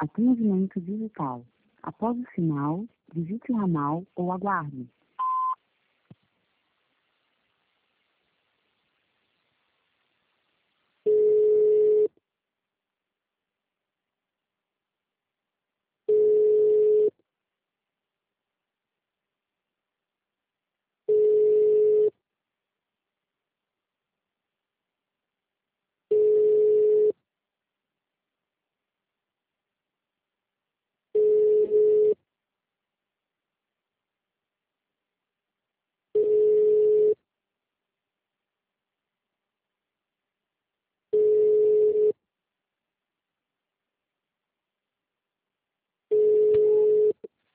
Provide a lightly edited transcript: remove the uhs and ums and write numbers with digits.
Atendimento digital. Após o sinal, digite o ramal ou aguarde.